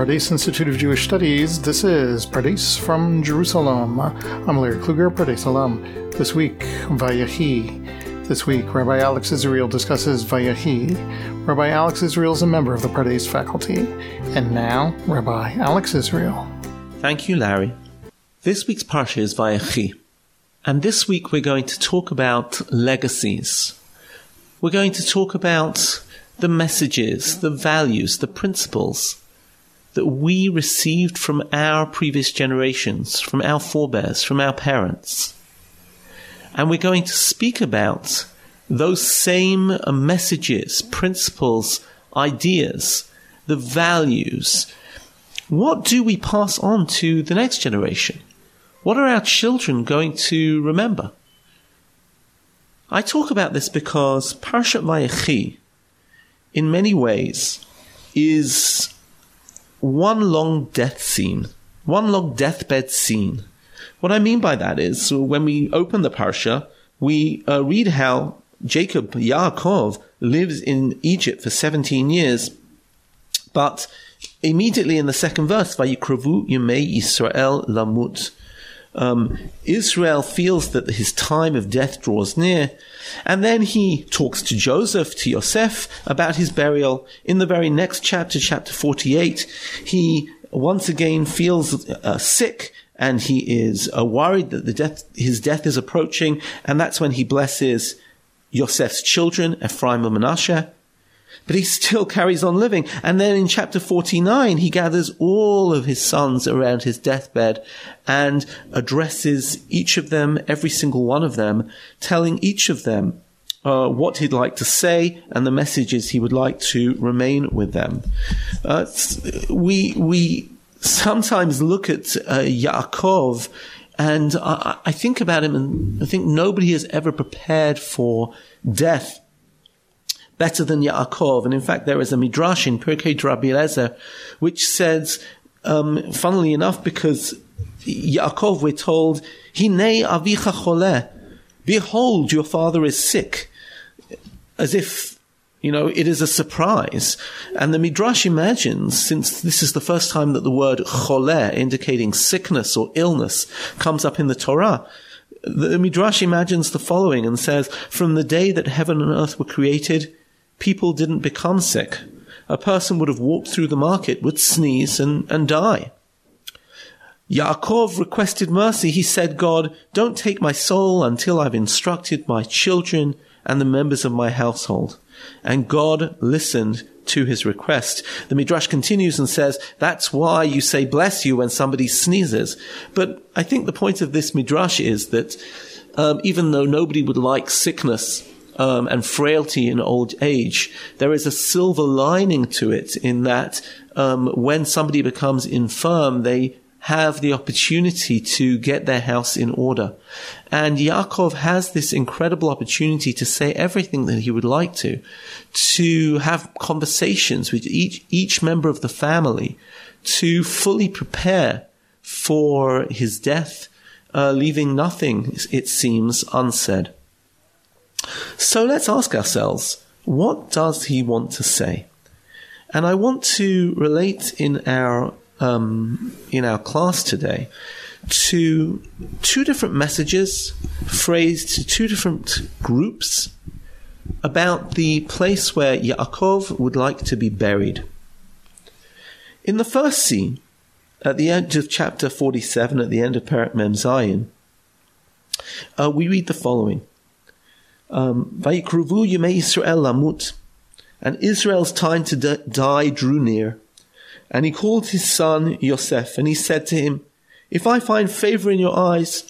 Pardes Institute of Jewish Studies. This is Pardes from Jerusalem. I'm Larry Kluger, Pardes alum. This week, Vayahi. This week, Rabbi Alex Israel discusses Vayahi. Rabbi Alex Israel is a member of the Pardes faculty. And now, Rabbi Alex Israel. Thank you, Larry. This week's parsha is Vayachi. And this week we're going to talk about legacies. We're going to talk about the messages, the values, the principles that we received from our previous generations, from our forebears, from our parents. And we're going to speak about those same messages, principles, ideas, the values. What do we pass on to the next generation? What are our children going to remember? I talk about this because Parshat Vayechi, in many ways, is one long death scene, one long deathbed scene. What I mean by that is, when we open the Parsha, we read how Jacob, Yaakov, lives in Egypt for 17 years, but immediately in the second verse, Vayikrovu Yemei Yisrael Lamut, Israel feels that his time of death draws near, and then he talks to Joseph, to Yosef, about his burial. In the very next chapter, chapter 48, he once again feels sick, and he is worried that his death is approaching, and that's when he blesses Yosef's children, Ephraim and Manasseh. But he still carries on living. And then in chapter 49, he gathers all of his sons around his deathbed and addresses each of them, every single one of them, telling each of them what he'd like to say and the messages he would like to remain with them. We sometimes look at Yaakov, and I think about him, and I think nobody has ever prepared for death better than Yaakov. And in fact, there is a midrash in Pirkei Rabbi Eliezer which says, funnily enough, because Yaakov, we're told, Hinei avicha choleh, behold, your father is sick, as if, it is a surprise. And the midrash imagines, since this is the first time that the word choleh, indicating sickness or illness, comes up in the Torah, the midrash imagines the following and says, from the day that heaven and earth were created, people didn't become sick. A person would have walked through the market, would sneeze and die. Yaakov requested mercy. He said, God, don't take my soul until I've instructed my children and the members of my household. And God listened to his request. The midrash continues and says, that's why you say bless you when somebody sneezes. But I think the point of this midrash is that even though nobody would like sickness and frailty in old age, there is a silver lining to it in that when somebody becomes infirm, they have the opportunity to get their house in order. And Yaakov has this incredible opportunity to say everything that he would like to have conversations with each member of the family, to fully prepare for his death, leaving nothing, it seems, unsaid. So let's ask ourselves, what does he want to say? And I want to relate in our class today to two different messages phrased to two different groups about the place where Yaakov would like to be buried. In the first scene, at the end of chapter 47, at the end of Perek Mem Zayin, we read the following. Vayikruvu Yemei Yisrael Lamut, and Israel's time to die drew near. And he called his son Yosef, and he said to him, if I find favor in your eyes,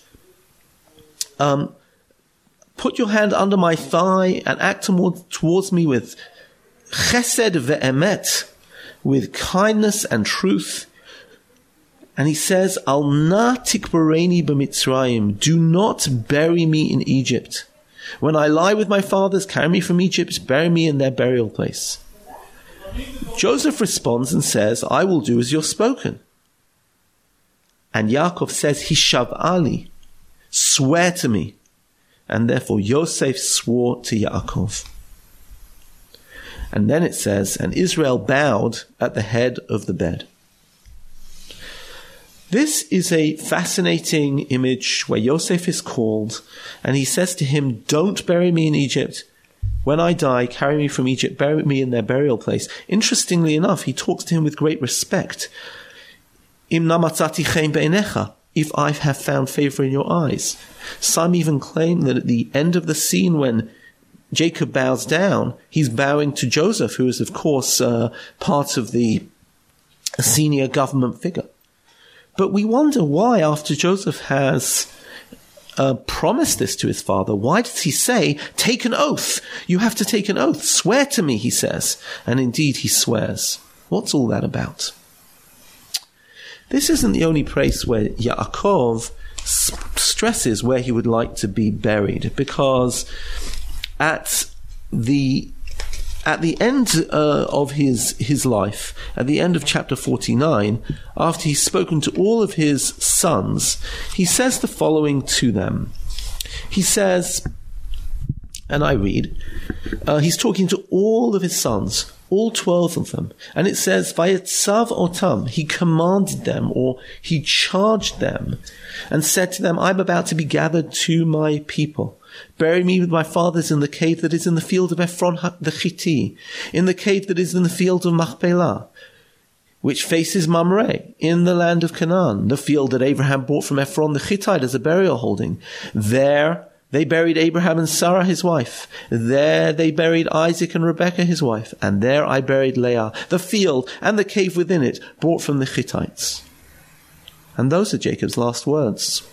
put your hand under my thigh and act towards me with chesed ve'emet, with kindness and truth. And he says, Al na tikbareni b'Mitzrayim, do not bury me in Egypt. When I lie with my fathers, carry me from Egypt, bury me in their burial place. Joseph responds and says, I will do as you're spoken. And Yaakov says, Hishav Ali, swear to me. And therefore Yosef swore to Yaakov. And then it says, and Israel bowed at the head of the bed. This is a fascinating image where Yosef is called, and he says to him, don't bury me in Egypt. When I die, carry me from Egypt, bury me in their burial place. Interestingly enough, he talks to him with great respect. Im namatzati chen be'enecha, if I have found favor in your eyes. Some even claim that at the end of the scene when Jacob bows down, he's bowing to Joseph, who is, of course, part of the senior government figure. But we wonder why, after Joseph has promised this to his father, why does he say, take an oath? You have to take an oath. Swear to me, he says. And indeed, he swears. What's all that about? This isn't the only place where Yaakov stresses where he would like to be buried, because at the end of his life, at the end of chapter 49, after he's spoken to all of his sons, he says the following to them. He says, and I read, he's talking to all of his sons, all 12 of them, and it says, Vayetzav otam, he commanded them, or he charged them, and said to them, I'm about to be gathered to my people. Bury me with my fathers in the cave that is in the field of Ephron the Chiti, in the cave that is in the field of Machpelah, which faces Mamre, in the land of Canaan, the field that Abraham bought from Ephron the Hittite as a burial holding. There they buried Abraham and Sarah his wife. There they buried Isaac and Rebekah his wife. And there I buried Leah, the field and the cave within it, bought from the Hittites. And those are Jacob's last words.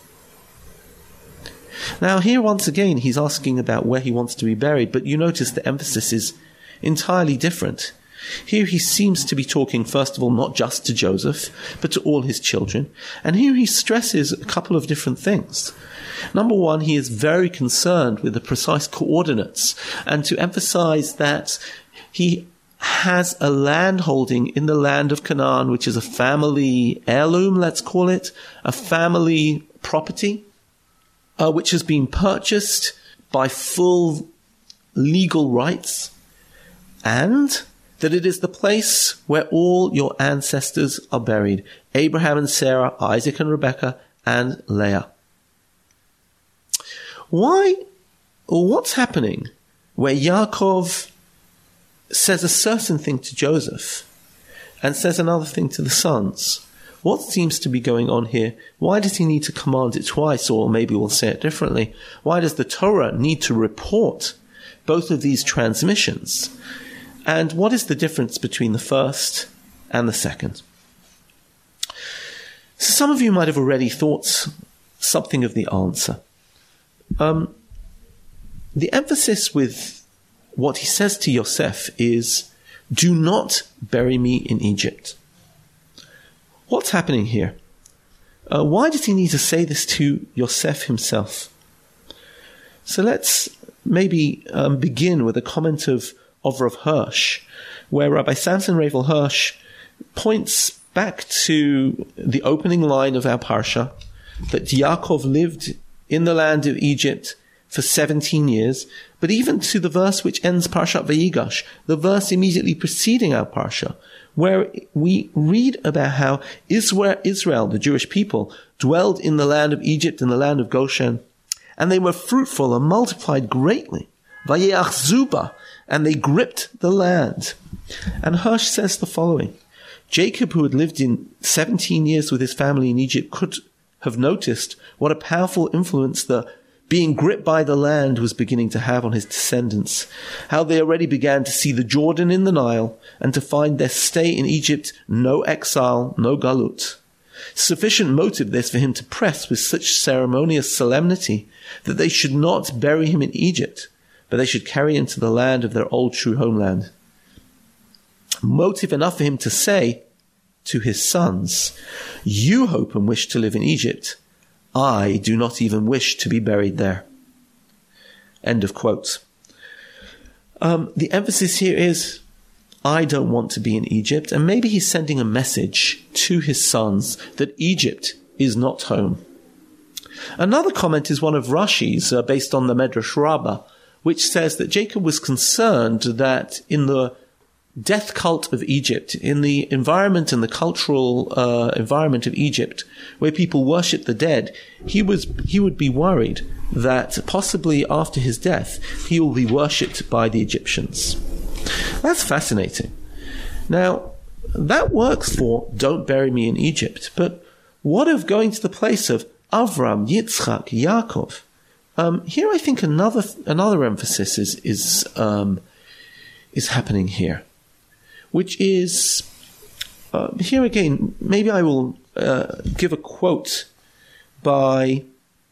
Now here once again he's asking about where he wants to be buried, but you notice the emphasis is entirely different. Here he seems to be talking, first of all, not just to Joseph, but to all his children. And here he stresses a couple of different things. Number one, he is very concerned with the precise coordinates, and to emphasize that he has a land holding in the land of Canaan, which is a family heirloom, let's call it, a family property, which has been purchased by full legal rights, and that it is the place where all your ancestors are buried, Abraham and Sarah, Isaac and Rebekah, and Leah. Why, or what's happening where Yaakov says a certain thing to Joseph and says another thing to the sons? What seems to be going on here? Why does he need to command it twice? Or maybe we'll say it differently. Why does the Torah need to report both of these transmissions? And what is the difference between the first and the second? So some of you might have already thought something of the answer. The emphasis with what he says to Yosef is, do not bury me in Egypt. What's happening here? Why does he need to say this to Yosef himself? So let's maybe begin with a comment of Rav Hirsch, where Rabbi Samson Ravel Hirsch points back to the opening line of our parsha, that Yaakov lived in the land of Egypt for 17 years, but even to the verse which ends Parshat Vayigash, the verse immediately preceding our parsha, where we read about how Israel, the Jewish people, dwelled in the land of Egypt and the land of Goshen, and they were fruitful and multiplied greatly. Vayeach Zuba, and they gripped the land. And Hirsch says the following: Jacob, who had lived in 17 years with his family in Egypt, could have noticed what a powerful influence the being gripped by the land was beginning to have on his descendants, how they already began to see the Jordan in the Nile and to find their stay in Egypt no exile, no galut. Sufficient motive this for him to press with such ceremonious solemnity that they should not bury him in Egypt, but they should carry him to the land of their old true homeland. Motive enough for him to say to his sons, you hope and wish to live in Egypt. I do not even wish to be buried there. End of quote. The emphasis here is, I don't want to be in Egypt. And maybe he's sending a message to his sons that Egypt is not home. Another comment is one of Rashi's, based on the Medrash Rabbah, which says that Jacob was concerned that in the death cult of Egypt, in the environment and the cultural environment of Egypt, where people worship the dead, he would be worried that possibly after his death, he will be worshipped by the Egyptians. That's fascinating. Now, that works for don't bury me in Egypt, but what of going to the place of Avram, Yitzchak, Yaakov? Here I think another emphasis is happening here, which is, here again, maybe I will give a quote by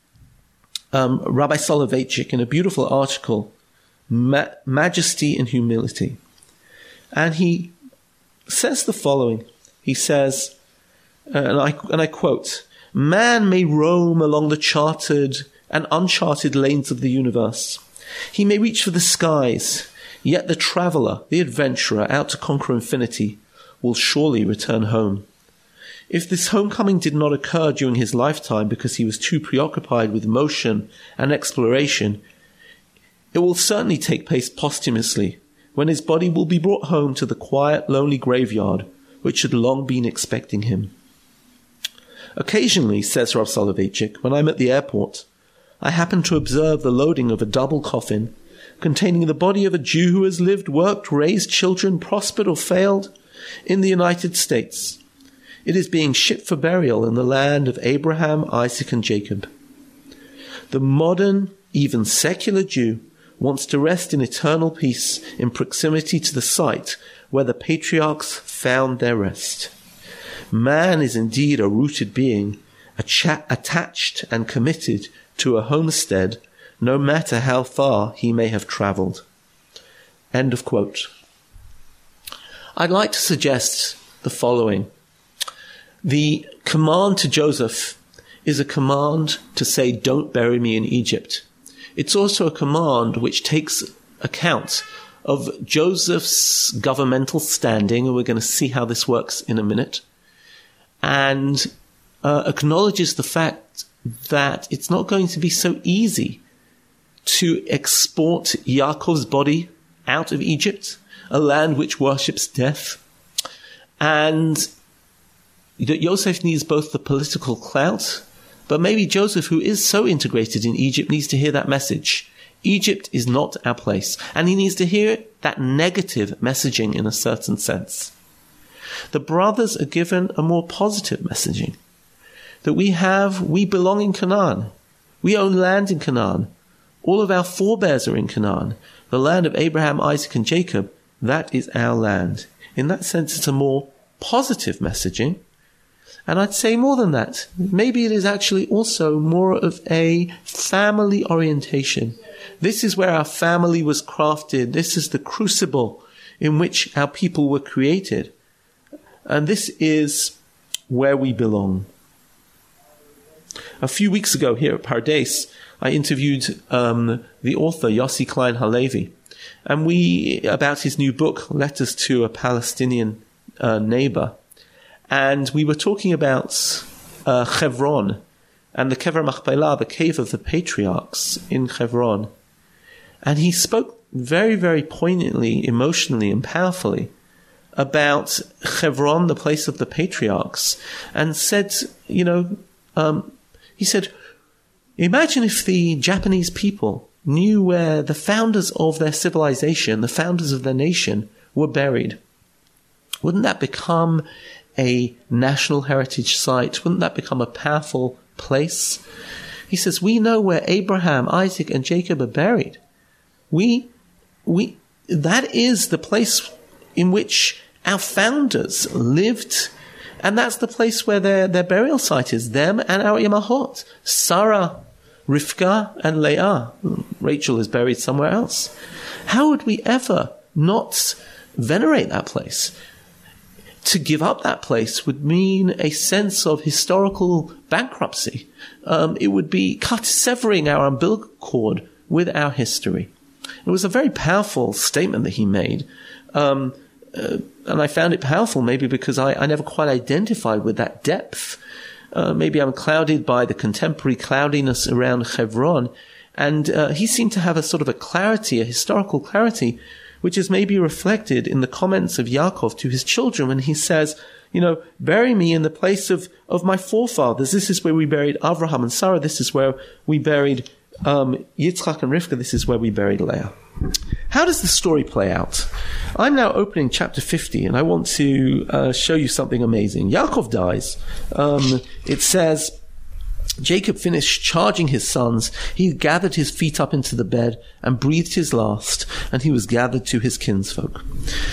Rabbi Soloveitchik in a beautiful article, Majesty and Humility. And he says the following. He says, and I quote, "Man may roam along the charted and uncharted lanes of the universe. He may reach for the skies, yet the traveller, the adventurer out to conquer infinity, will surely return home. If this homecoming did not occur during his lifetime because he was too preoccupied with motion and exploration, it will certainly take place posthumously, when his body will be brought home to the quiet, lonely graveyard which had long been expecting him. Occasionally, says Rav Soloveitchik, when I'm at the airport, I happen to observe the loading of a double coffin containing the body of a Jew who has lived, worked, raised children, prospered or failed in the United States. It is being shipped for burial in the land of Abraham, Isaac, and Jacob. The modern, even secular Jew wants to rest in eternal peace in proximity to the site where the patriarchs found their rest. Man is indeed a rooted being, attached and committed to a homestead, no matter how far he may have travelled." End of quote. I'd like to suggest the following. The command to Joseph is a command to say, "Don't bury me in Egypt." It's also a command which takes account of Joseph's governmental standing, and we're going to see how this works in a minute, and acknowledges the fact that it's not going to be so easy to export Yaakov's body out of Egypt, a land which worships death, and that Joseph needs both the political clout, but maybe Joseph, who is so integrated in Egypt, needs to hear that message. Egypt is not our place, and he needs to hear that negative messaging in a certain sense. The brothers are given a more positive messaging, that we belong in Canaan. We own land in Canaan. All of our forebears are in Canaan. The land of Abraham, Isaac, and Jacob, that is our land. In that sense, it's a more positive messaging. And I'd say more than that. Maybe it is actually also more of a family orientation. This is where our family was crafted. This is the crucible in which our people were created. And this is where we belong. A few weeks ago here at Pardes, I interviewed the author Yossi Klein Halevi, and about his new book, Letters to a Palestinian Neighbor. And we were talking about Hebron and the Kever Machpelah, the cave of the patriarchs in Hebron. And he spoke very, very poignantly, emotionally, and powerfully about Hebron, the place of the patriarchs, and said, he said, imagine if the Japanese people knew where the founders of their civilization, the founders of their nation, were buried. Wouldn't that become a national heritage site? Wouldn't that become a powerful place? He says, we know where Abraham, Isaac, and Jacob are buried. That is the place in which our founders lived, and that's the place where their burial site is, them and our Imahot, Sarah, Rivka, and Leah. Rachel is buried somewhere else. How would we ever not venerate that place? To give up that place would mean a sense of historical bankruptcy. It would be severing our umbilical cord with our history. It was a very powerful statement that he made. And I found it powerful maybe because I never quite identified with that depth. Maybe I'm clouded by the contemporary cloudiness around Hebron. And he seemed to have a sort of a clarity, a historical clarity, which is maybe reflected in the comments of Yaakov to his children when he says, bury me in the place of my forefathers. This is where we buried Avraham and Sarah. This is where we buried Yitzchak and Rivka. This is where we buried Leah. How does the story play out? I'm now opening chapter 50, and I want to show you something amazing. Yaakov dies. It says, Jacob finished charging his sons. He gathered his feet up into the bed and breathed his last, and he was gathered to his kinsfolk.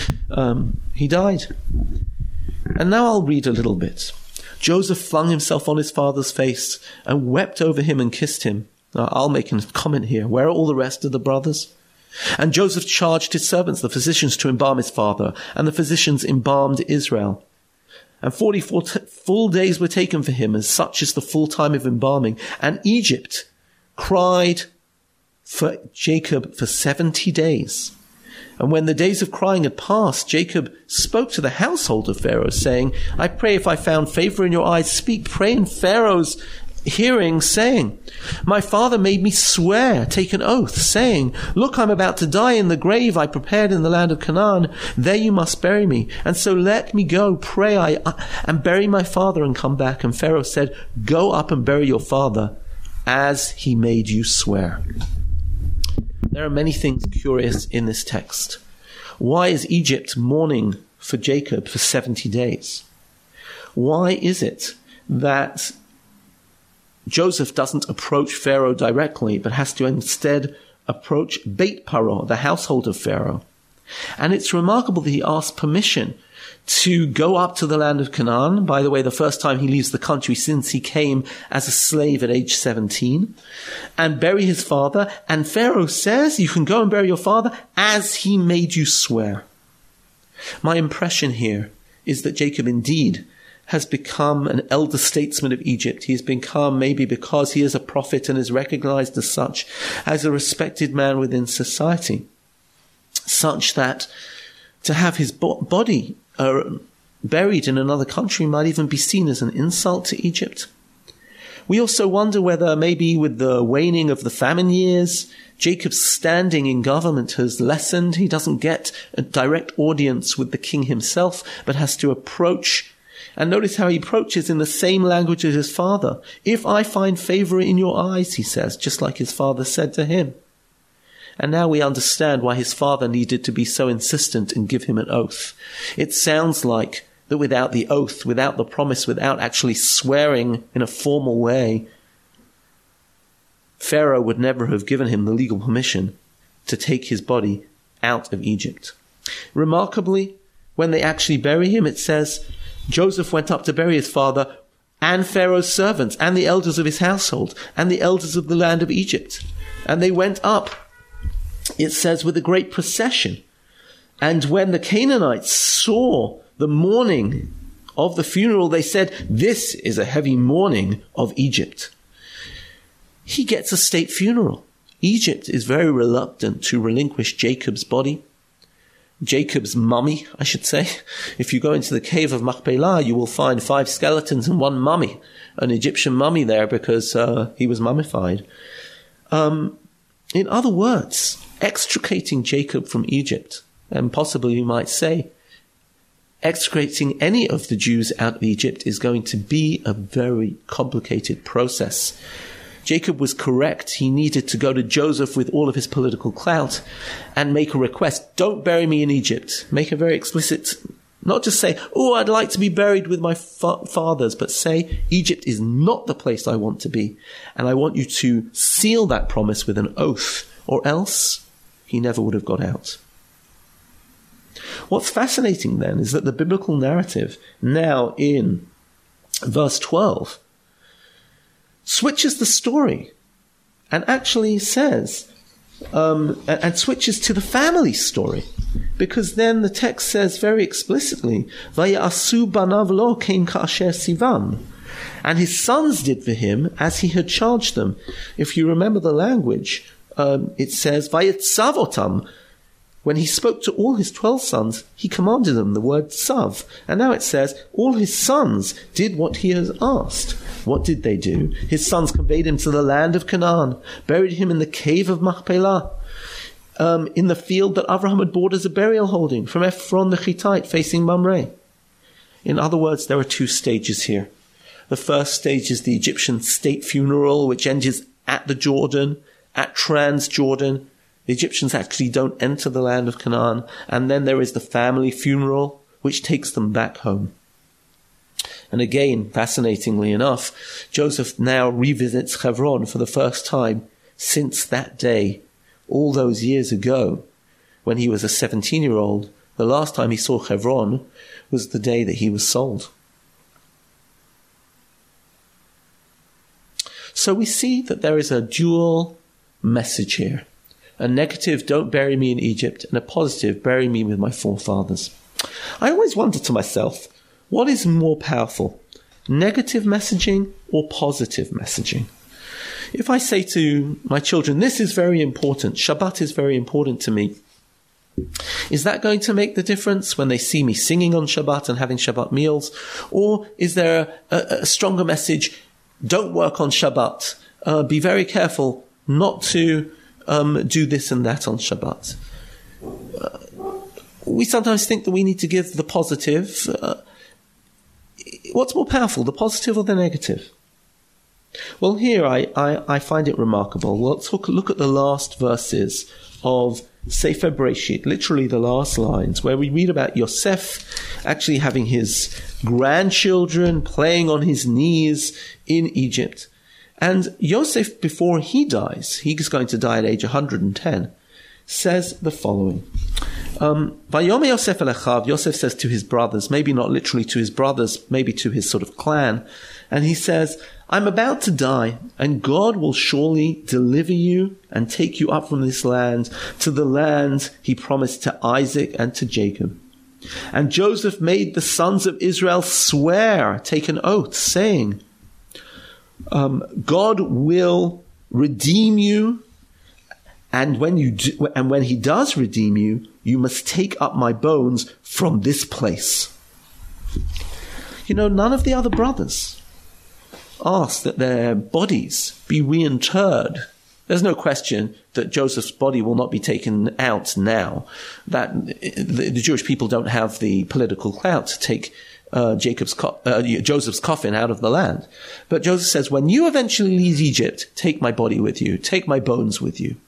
He died. And now I'll read a little bit. Joseph flung himself on his father's face and wept over him and kissed him. Now, I'll make a comment here. Where are all the rest of the brothers? And Joseph charged his servants, the physicians, to embalm his father, and the physicians embalmed Israel. And 44 full days were taken for him, and such is the full time of embalming. And Egypt cried for Jacob for 70 days. And when the days of crying had passed, Jacob spoke to the household of Pharaoh, saying, I pray, if I found favor in your eyes, speak, pray in Pharaoh's hearing, saying, my father made me swear, take an oath, saying, look, I'm about to die in the grave I prepared in the land of Canaan. There you must bury me. And so let me go, pray and bury my father and come back. And Pharaoh said, go up and bury your father as he made you swear. There are many things curious in this text. Why is Egypt mourning for Jacob for 70 days? Why is it that Joseph doesn't approach Pharaoh directly, but has to instead approach Beit Paro, the household of Pharaoh? And it's remarkable that he asked permission to go up to the land of Canaan. By the way, the first time he leaves the country since he came as a slave at age 17, and bury his father. And Pharaoh says, you can go and bury your father as he made you swear. My impression here is that Jacob indeed has become an elder statesman of Egypt. He has become, maybe because he is a prophet and is recognized as such, as a respected man within society, such that to have his body buried in another country might even be seen as an insult to Egypt. We also wonder whether maybe with the waning of the famine years, Jacob's standing in government has lessened. He doesn't get a direct audience with the king himself, but has to approach. And notice how he approaches in the same language as his father. If I find favor in your eyes, he says, just like his father said to him. And now we understand why his father needed to be so insistent and give him an oath. It sounds like that without the oath, without the promise, without actually swearing in a formal way, Pharaoh would never have given him the legal permission to take his body out of Egypt. Remarkably, when they actually bury him, it says, Joseph went up to bury his father and Pharaoh's servants and the elders of his household and the elders of the land of Egypt. And they went up, it says, with a great procession. And when the Canaanites saw the mourning of the funeral, they said, this is a heavy mourning of Egypt. He gets a state funeral. Egypt is very reluctant to relinquish Jacob's body. Jacob's mummy, I should say. If you go into the cave of Machpelah, you will find 5 skeletons and 1 mummy, an Egyptian mummy there because he was mummified. In other words, extricating Jacob from Egypt, and possibly you might say, extricating any of the Jews out of Egypt is going to be a very complicated process. Jacob was correct. He needed to go to Joseph with all of his political clout and make a request. Don't bury me in Egypt. Make a very explicit, not just say, oh, I'd like to be buried with my fathers, but say, Egypt is not the place I want to be. And I want you to seal that promise with an oath, or else he never would have got out. What's fascinating then is that the biblical narrative now in verse 12 switches the story and actually says, and switches to the family story. Because then the text says very explicitly, Vayasu banav lo kein ka'asher sivam. And his sons did for him as he had charged them. If you remember the language, it says, Vayetzav otam. When he spoke to all his 12 sons, he commanded them, the word tzav. And now it says, all his sons did what he has asked. What did they do? His sons conveyed him to the land of Canaan, buried him in the cave of Machpelah. in the field that Avraham had bought as a burial holding from Ephron the Hittite facing Mamre. In other words, there are two stages here. The first stage is the Egyptian state funeral, which ends at the Jordan, at Transjordan. The Egyptians actually don't enter the land of Canaan. And then there is the family funeral, which takes them back home. And again, fascinatingly enough, Joseph now revisits Hebron for the first time since that day, all those years ago, when he was a 17-year-old. The last time he saw Hebron was the day that he was sold. So we see that there is a dual message here. A negative, don't bury me in Egypt, and a positive, bury me with my forefathers. I always wonder to myself, what is more powerful, negative messaging or positive messaging? If I say to my children, this is very important, Shabbat is very important to me, is that going to make the difference when they see me singing on Shabbat and having Shabbat meals? Or is there a stronger message, don't work on Shabbat, be very careful not to do this and that on Shabbat? We sometimes think that we need to give the positive. What's more powerful, the positive or the negative? Well, here I find it remarkable. Well, let's look at the last verses of Sefer Bereshit, literally the last lines, where we read about Yosef actually having his grandchildren playing on his knees in Egypt. And Yosef, before he dies, he's going to die at age 110, says the following. Vayome Yosef el Achav, Yosef says to his brothers, maybe not literally to his brothers, maybe to his sort of clan, and he says, I'm about to die, and God will surely deliver you and take you up from this land to the land he promised to Isaac and to Jacob. And Joseph made the sons of Israel swear, take an oath, saying, God will redeem you, and when he does redeem you, you must take up my bones from this place. You know, none of the other brothers asked that their bodies be reinterred. There's no question that Joseph's body will not be taken out now. That the Jewish people don't have the political clout to take Joseph's coffin out of the land. But Joseph says, when you eventually leave Egypt, take my body with you, take my bones with you.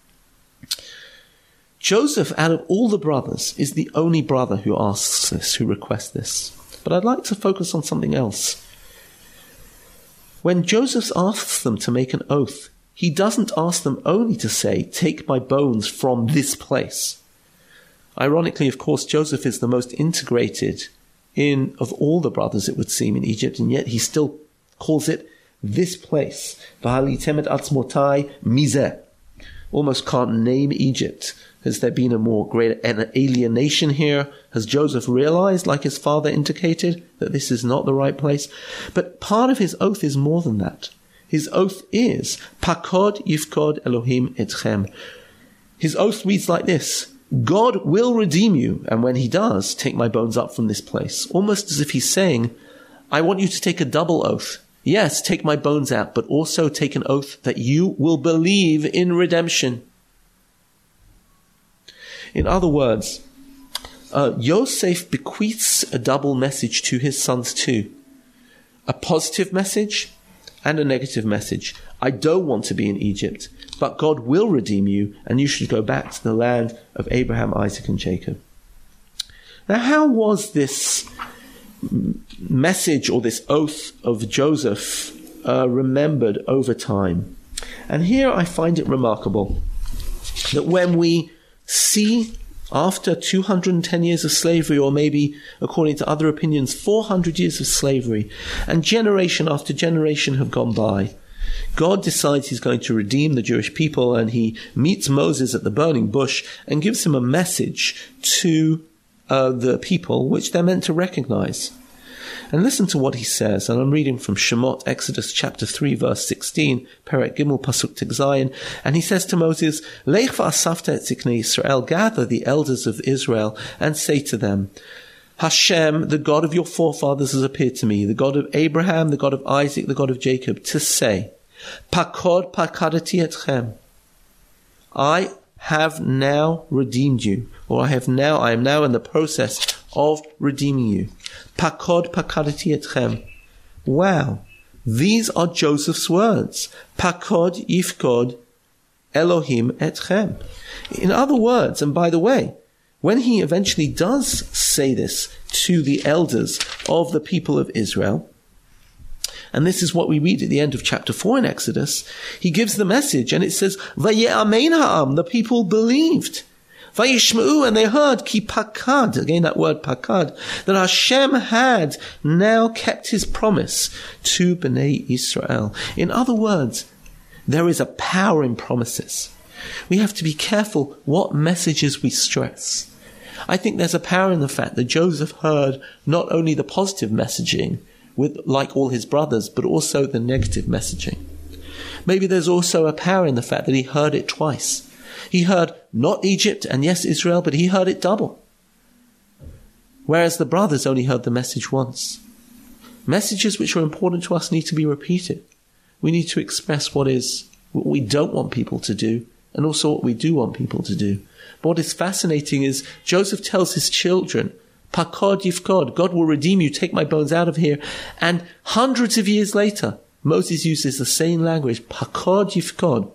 Joseph, out of all the brothers, is the only brother who asks this, who requests this. But I'd like to focus on something else. When Joseph asks them to make an oath, he doesn't ask them only to say, take my bones from this place. Ironically, of course, Joseph is the most integrated of all the brothers, it would seem, in Egypt, and yet he still calls it this place. V'halitemet atzmotai mizeh. Almost can't name Egypt. Has there been a more great alienation here? Has Joseph realized, like his father indicated, that this is not the right place? But part of his oath is more than that. His oath is, Pakod yifkod Elohim etchem. His oath reads like this, God will redeem you, and when he does, take my bones up from this place. Almost as if he's saying, I want you to take a double oath. Yes, take my bones out, but also take an oath that you will believe in redemption. In other words, Yosef bequeaths a double message to his sons too. A positive message and a negative message. I don't want to be in Egypt, but God will redeem you, and you should go back to the land of Abraham, Isaac, and Jacob. Now, how was this message or this oath of Joseph remembered over time? And here I find it remarkable that when we see after 210 years of slavery, or maybe, according to other opinions, 400 years of slavery, and generation after generation have gone by, God decides he's going to redeem the Jewish people, and he meets Moses at the burning bush and gives him a message to the people which they're meant to recognize. And listen to what he says, and I'm reading from Shemot, Exodus chapter 3, verse 16, Perek Gimel, Pasuk Tek Zayin, and he says to Moses, Lech va'asafta et ziknei Yisrael, gather the elders of Israel, and say to them, Hashem, the God of your forefathers, has appeared to me, the God of Abraham, the God of Isaac, the God of Jacob, to say, Pakod pakadati etchem. I have now redeemed you, or I am now in the process of redeeming you. Pakod pakadati etchem. Wow. These are Joseph's words. Pakod yifkod Elohim etchem. In other words, and by the way, when he eventually does say this to the elders of the people of Israel, and this is what we read at the end of chapter 4 in Exodus, he gives the message, and it says, Vaye'amen ha'am, the people believed. Vayishma'u, and they heard, ki pakad, again that word pakad, that Hashem had now kept his promise to Bnei Israel. In other words, there is a power in promises. We have to be careful what messages we stress. I think there's a power in the fact that Joseph heard not only the positive messaging, like all his brothers, but also the negative messaging. Maybe there's also a power in the fact that he heard it twice. He heard not Egypt and yes Israel, but he heard it double. Whereas the brothers only heard the message once. Messages which are important to us need to be repeated. We need to express what we don't want people to do, and also what we do want people to do. But what is fascinating is Joseph tells his children, Pakod yifkod, God will redeem you, take my bones out of here. And hundreds of years later, Moses uses the same language, Pakod yifkod.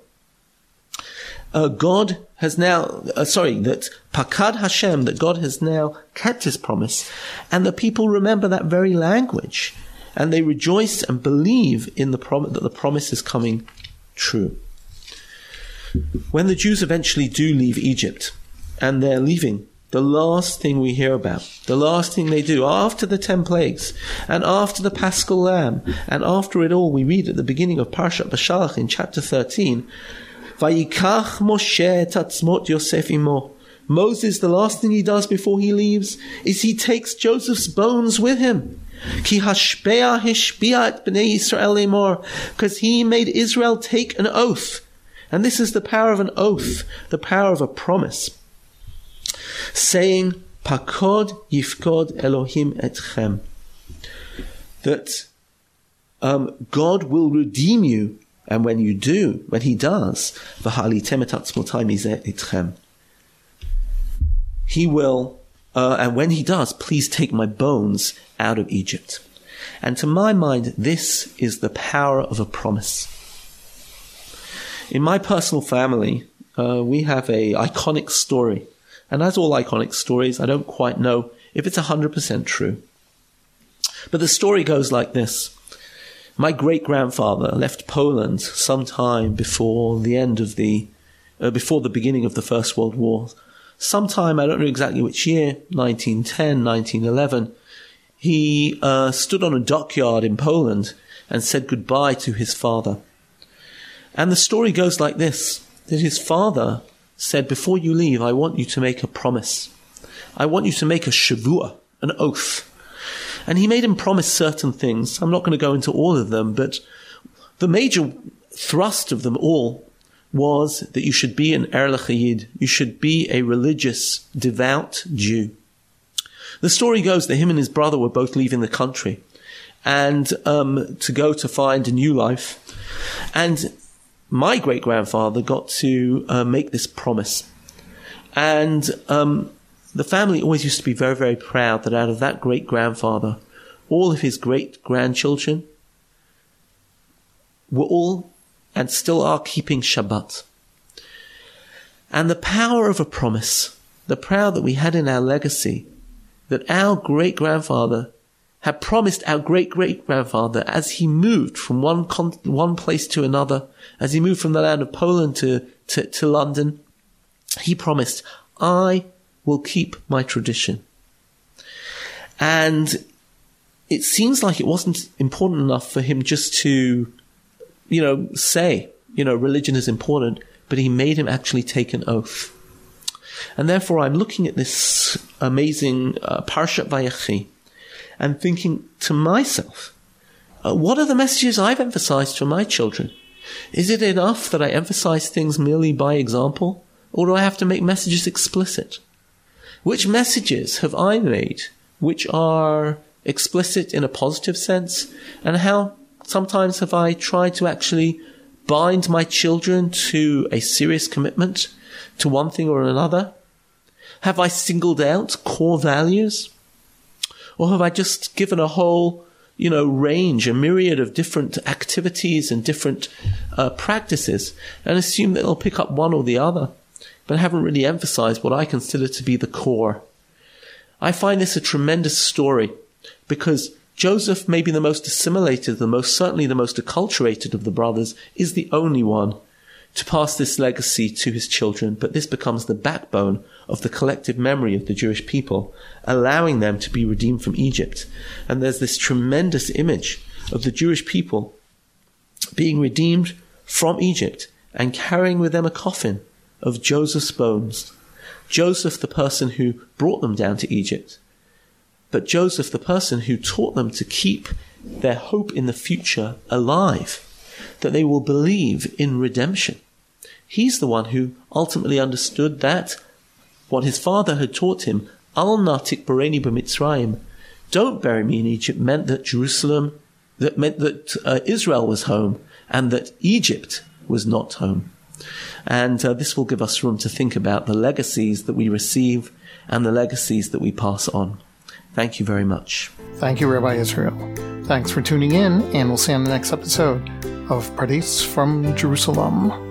God has now, that Pakad Hashem, that God has now kept his promise. And the people remember that very language. And they rejoice and believe in that the promise is coming true. When the Jews eventually do leave Egypt, and they're leaving, the last thing we hear about, the last thing they do after the 10 plagues, and after the Paschal Lamb, and after it all, we read at the beginning of Parshat Bashalach in chapter 13, Vayikach Moshe et atzmot Yosef imo. Moses, the last thing he does before he leaves is he takes Joseph's bones with him. Ki hashpea hishpia et bnei Yisrael lemor, because he made Israel take an oath. And this is the power of an oath, the power of a promise. Saying, Pakod yifkod Elohim etchem. That God will redeem you, and when you do, when he does, v'halitem et atzmotai mizeh etchem. He will, and when he does, please take my bones out of Egypt. And to my mind, this is the power of a promise. In my personal family, we have a iconic story. And as all iconic stories, I don't quite know if it's 100% true. But the story goes like this. My great-grandfather left Poland sometime before the beginning of the First World War. Sometime, I don't know exactly which year, 1910, 1911, he stood on a dockyard in Poland and said goodbye to his father. And the story goes like this, that his father said, before you leave, I want you to make a promise. I want you to make a shavua, an oath. And he made him promise certain things. I'm not going to go into all of them, but the major thrust of them all was that you should be an Erlich Yid. You should be a religious, devout Jew. The story goes that him and his brother were both leaving the country and to go to find a new life. And my great-grandfather got to make this promise. And the family always used to be very, very proud that out of that great-grandfather, all of his great-grandchildren were all and still are keeping Shabbat. And the power of a promise, the power that we had in our legacy, that our great-grandfather had promised our great-great-grandfather as he moved from one place to another, as he moved from the land of Poland to London, he promised, I will keep my tradition. And it seems like it wasn't important enough for him just to, say, religion is important, but he made him actually take an oath. And therefore I'm looking at this amazing Parshat Vayechi and thinking to myself, what are the messages I've emphasized for my children? Is it enough that I emphasize things merely by example, or do I have to make messages explicit? Which messages have I made which are explicit in a positive sense, and how sometimes have I tried to actually bind my children to a serious commitment to one thing or another? Have I singled out core values? Or have I just given a whole, range, a myriad of different activities and different practices and assumed that they'll pick up one or the other, but haven't really emphasized what I consider to be the core? I find this a tremendous story because Joseph, maybe the most assimilated, certainly the most acculturated of the brothers, is the only one to pass this legacy to his children, but this becomes the backbone of the collective memory of the Jewish people, allowing them to be redeemed from Egypt. And there's this tremendous image of the Jewish people being redeemed from Egypt and carrying with them a coffin of Joseph's bones. Joseph, the person who brought them down to Egypt, but Joseph, the person who taught them to keep their hope in the future alive, that they will believe in redemption. He's the one who ultimately understood that what his father had taught him, Al natik bareni b'Mitzrayim, don't bury me in Egypt, meant that Israel was home and that Egypt was not home. And this will give us room to think about the legacies that we receive and the legacies that we pass on. Thank you very much. Thank you, Rabbi Israel. Thanks for tuning in, and we'll see you on the next episode of Pardes from Jerusalem.